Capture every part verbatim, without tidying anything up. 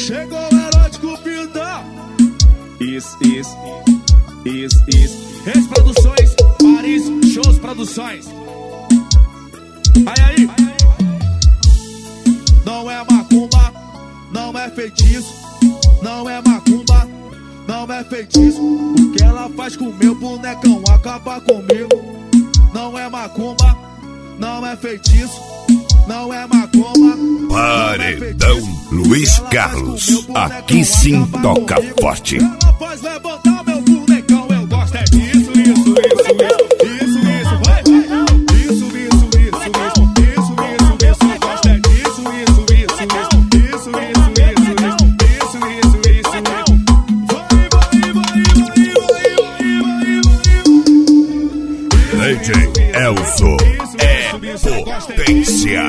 Chegou o herói de Cupidão. Isso, isso, isso, isso. Reis Produções, Paris Shows Produções. Aí, aí. Não é macumba, não é feitiço. Não é macumba, não é feitiço. O que ela faz com meu bonecão acaba comigo. Não é macumba, não é feitiço. Não é macumba. Paredão Luiz Carlos, aqui sim toca forte. Ela faz levantar meu bonecão, eu gosto é disso, isso, isso, isso, isso, isso, vai, vai, isso, isso, isso, isso, isso, isso, isso, eu gosto é disso, isso, isso, isso, isso, isso, isso, isso, isso, isso, vai, vai, vai, vai, vai, vai, vai, D J Elzo é potência.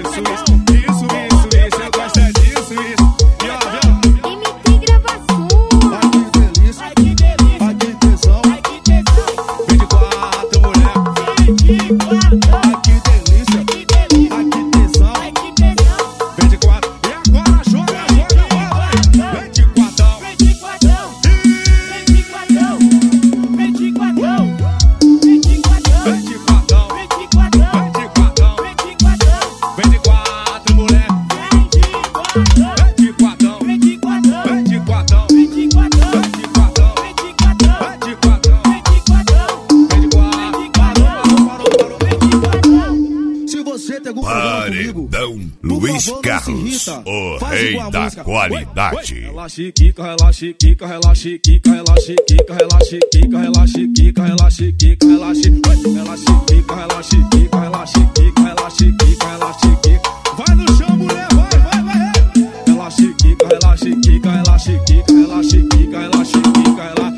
Paredão Luiz Carlos, o rei da qualidade. Relaxa, quica, relaxa, quica, relaxa, quica, relaxa, quica, relaxa, quica, relaxa, quica, relaxa, quica, relaxa, relaxa, quica, relaxa, quica, relaxa, quica, relaxa, quica, relaxa, quica. Vai no chão, mulher, vai, vai, vai. Relaxa, quica, relaxa, quica, relaxa, quica, relaxa, quica, relaxa, quica, relaxa.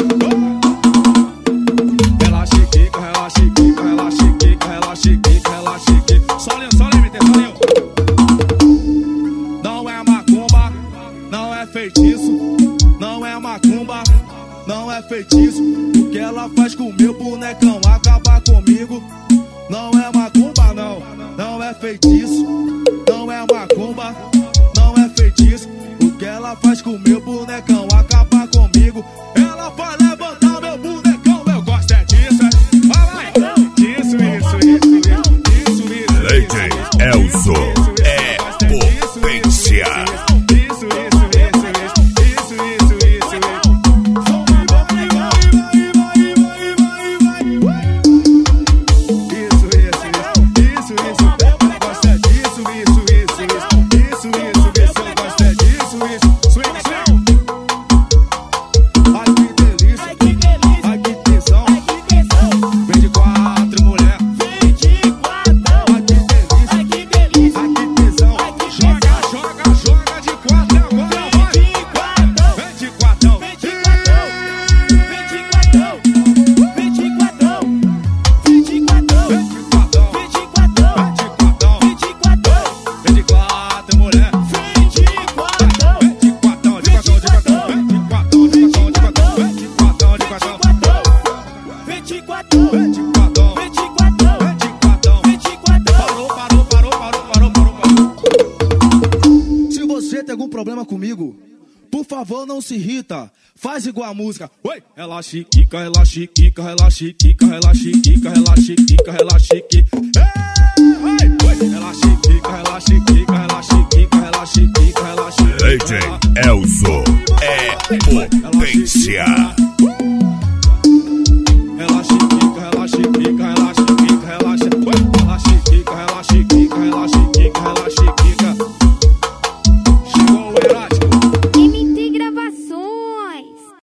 Relaxa, quica, relaxa, quica, relaxa, quica, relaxa, quica, relaxa, quica. Só lembra, só lembra, só lembra. Não é macumba, não é feitiço. Não é macumba, não é feitiço. O que ela faz com meu bonecão acaba comigo. Não é macumba, não, não é feitiço. Não é macumba, não é feitiço. O que ela faz com meu bonecão acaba comigo. Ela vai levantar meu bonecão, eu gosto é disso, é. Vai lá, isso, isso, isso, isso, isso, isso. D J Elzo é potência. Algum problema comigo, por favor não se irrita, faz igual a música. Oi, relaxa, quica, relaxa, quica, relaxa, quica, relaxa, quica, relaxa, quica, relaxa, quica. Ei, relaxa, quica, relaxa, quica, relaxa, quica, relaxa, quica, relaxa. D J Elzo é potência. Relaxa, quica, relaxa,